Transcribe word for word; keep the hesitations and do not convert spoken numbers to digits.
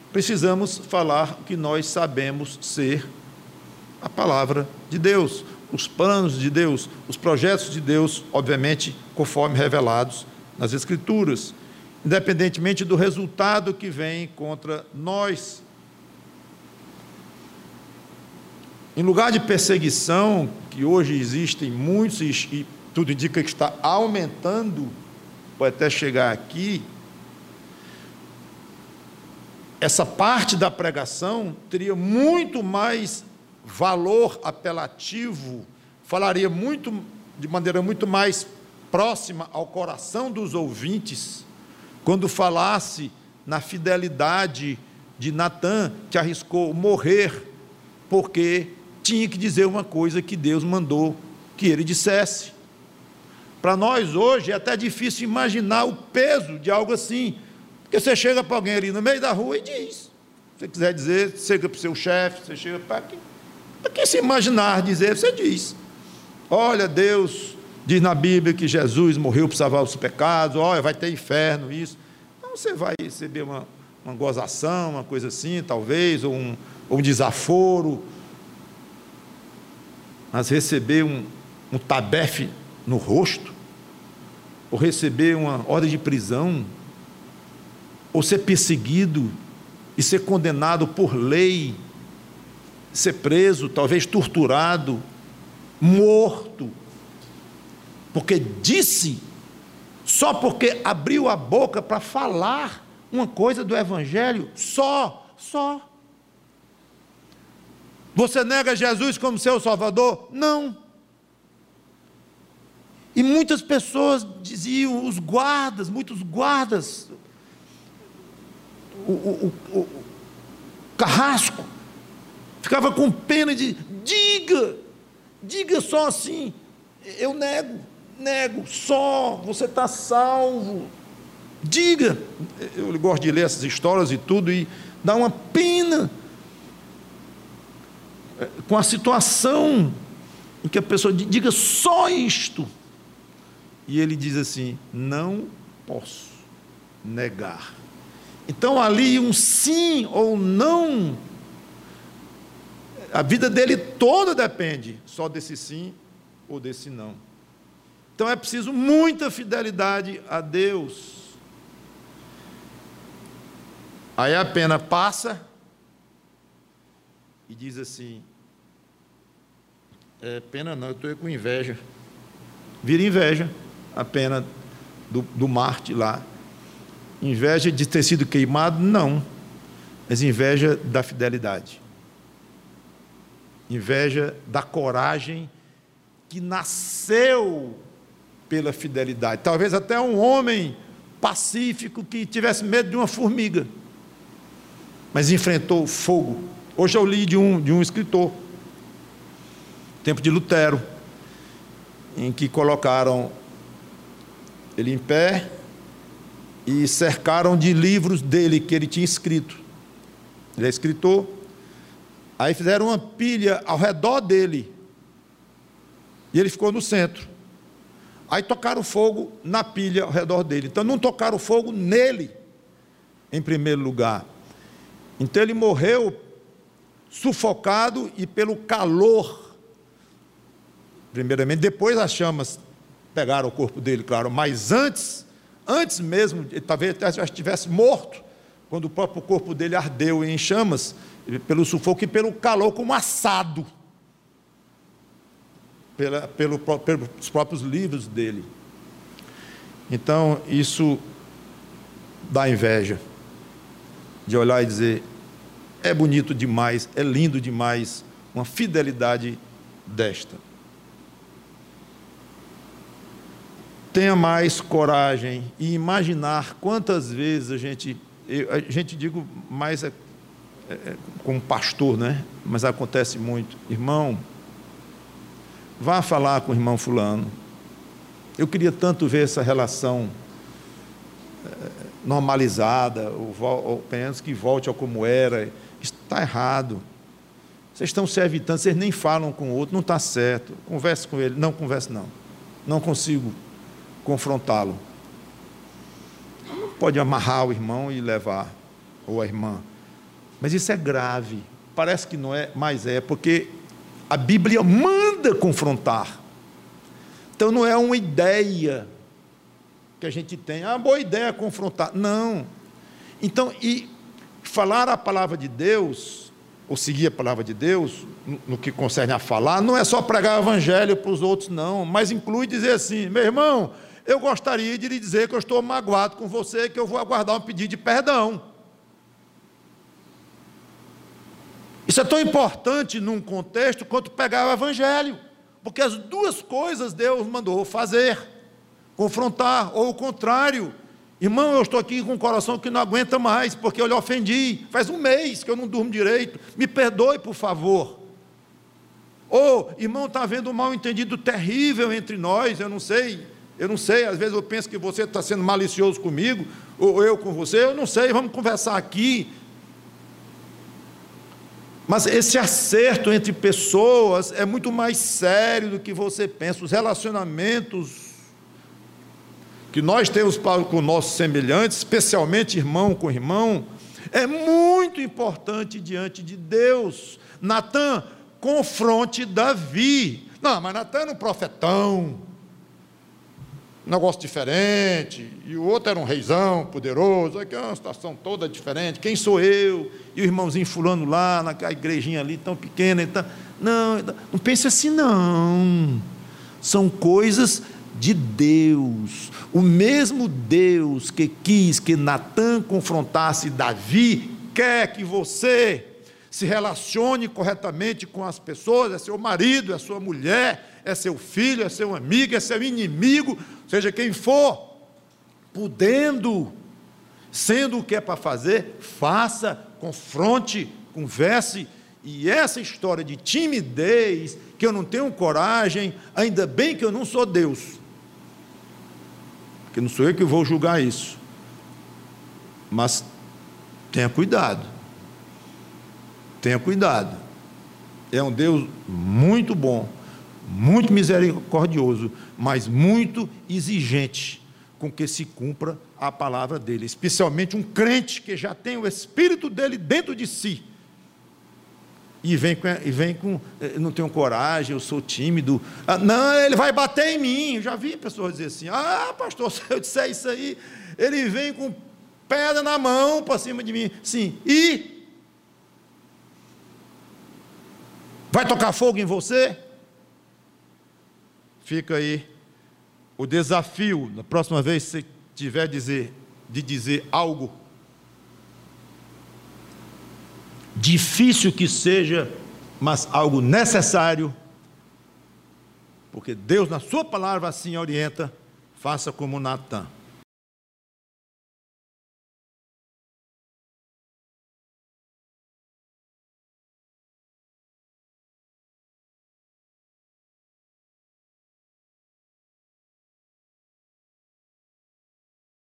precisamos falar o que nós sabemos ser a palavra de Deus, os planos de Deus, os projetos de Deus, obviamente, conforme revelados nas Escrituras, independentemente do resultado que vem contra nós. Em lugar de perseguição, que hoje existem muitos, e tudo indica que está aumentando, pode até chegar aqui, essa parte da pregação teria muito mais valor apelativo, falaria muito, de maneira muito mais próxima ao coração dos ouvintes, quando falasse na fidelidade de Natã, que arriscou morrer, porque tinha que dizer uma coisa que Deus mandou que ele dissesse. Para nós hoje é até difícil imaginar o peso de algo assim, porque você chega para alguém ali no meio da rua e diz, se você quiser dizer, chega para o seu chefe, você chega para quem, para quem se imaginar dizer, você diz, olha, Deus diz na Bíblia que Jesus morreu para salvar os pecados, olha, vai ter inferno, isso. Então você vai receber uma, uma gozação, uma coisa assim, talvez, ou um, ou um desaforo, mas receber um, um tabefe no rosto, ou receber uma ordem de prisão, ou ser perseguido e ser condenado por lei, ser preso, talvez torturado, morto, porque disse, só porque abriu a boca para falar uma coisa do Evangelho, só, só. Você nega Jesus como seu Salvador? Não. E muitas pessoas diziam, os guardas, muitos guardas, o, o, o, o carrasco, ficava com pena de, diga, diga só assim, eu nego, nego, só, você está salvo, diga. Eu gosto de ler essas histórias e tudo, e dá uma pena com a situação em que a pessoa diga só isto, e ele diz assim, não posso negar. Então ali um sim ou não, a vida dele toda depende só desse sim ou desse não. Então é preciso muita fidelidade a Deus. Aí a pena passa e diz assim, é pena não, eu estou com inveja. Vira inveja a pena do, do Marte lá. Inveja de ter sido queimado? Não, mas inveja da fidelidade. Inveja da coragem que nasceu pela fidelidade. Talvez até um homem pacífico que tivesse medo de uma formiga, mas enfrentou o fogo. Hoje eu li de um, de um escritor, tempo de Lutero, em que colocaram ele em pé e cercaram de livros dele que ele tinha escrito. Ele é escritor. Aí fizeram uma pilha ao redor dele e ele ficou no centro. Aí tocaram fogo na pilha ao redor dele. Então não tocaram fogo nele em primeiro lugar. Então ele morreu sufocado e pelo calor, primeiramente. Depois as chamas pegaram o corpo dele, claro, mas antes, antes mesmo, talvez até já estivesse morto, quando o próprio corpo dele ardeu em chamas, pelo sufoco e pelo calor, como assado, pela, pelo, pelos próprios livros dele. Então, isso dá inveja, de olhar e dizer, é bonito demais, é lindo demais, uma fidelidade desta. Tenha mais coragem e imaginar quantas vezes a gente, eu, a gente digo mais é, é, como pastor, né? Mas acontece muito. Irmão, vá falar com o irmão fulano. Eu queria tanto ver essa relação é, normalizada, ou, ou pelo menos que volte ao como era. Está errado. Vocês estão se evitando, vocês nem falam com o outro, não está certo. Converse com ele. Não, converse não. Não consigo confrontá-lo. Não pode amarrar o irmão e levar, ou a irmã. Mas isso é grave. Parece que não é, mas é, porque a Bíblia manda confrontar. Então não é uma ideia que a gente tem, ah, boa ideia confrontar. Não. Então, e falar a palavra de Deus, ou seguir a palavra de Deus, no, no que concerne a falar, não é só pregar o evangelho para os outros, não, mas inclui dizer assim, meu irmão, eu gostaria de lhe dizer que eu estou magoado com você, que eu vou aguardar um pedido de perdão. Isso é tão importante num contexto quanto pegar o evangelho, porque as duas coisas Deus mandou fazer, confrontar, ou o contrário. Irmão, eu estou aqui com um coração que não aguenta mais, porque eu lhe ofendi, faz um mês que eu não durmo direito, me perdoe por favor. Ou, irmão, está havendo um mal entendido terrível entre nós, eu não sei, eu não sei, às vezes eu penso que você está sendo malicioso comigo, ou eu com você, eu não sei, vamos conversar aqui. Mas esse acerto entre pessoas é muito mais sério do que você pensa. Os relacionamentos que nós temos com nossos semelhantes, especialmente irmão com irmão, é muito importante diante de Deus. Natã, confronte Davi. Não, mas Natã era um profetão, um negócio diferente, e o outro era um reizão poderoso, aqui é uma situação toda diferente, quem sou eu? E o irmãozinho fulano lá, naquela igrejinha ali, tão pequena, então, não, não pense assim não, são coisas de Deus. O mesmo Deus que quis que Natã confrontasse Davi, quer que você se relacione corretamente com as pessoas, é seu marido, é sua mulher, é seu filho, é seu amigo, é seu inimigo, seja quem for, podendo, sendo o que é para fazer, faça, confronte, converse. E essa história de timidez, que eu não tenho coragem, ainda bem que eu não sou Deus, porque não sou eu que vou julgar isso, mas tenha cuidado, tenha cuidado, é um Deus muito bom, muito misericordioso, mas muito exigente com que se cumpra a palavra dele, especialmente um crente que já tem o Espírito dele dentro de si, e vem com, e vem com não tenho coragem, eu sou tímido, ah, não, ele vai bater em mim. Eu já vi pessoas dizer assim, ah pastor, se eu disser isso aí, ele vem com pedra na mão para cima de mim, sim, e vai tocar fogo em você? Fica aí o desafio, na próxima vez que você tiver dizer, de dizer algo, difícil que seja, mas algo necessário, porque Deus na sua palavra assim orienta, faça como Natã.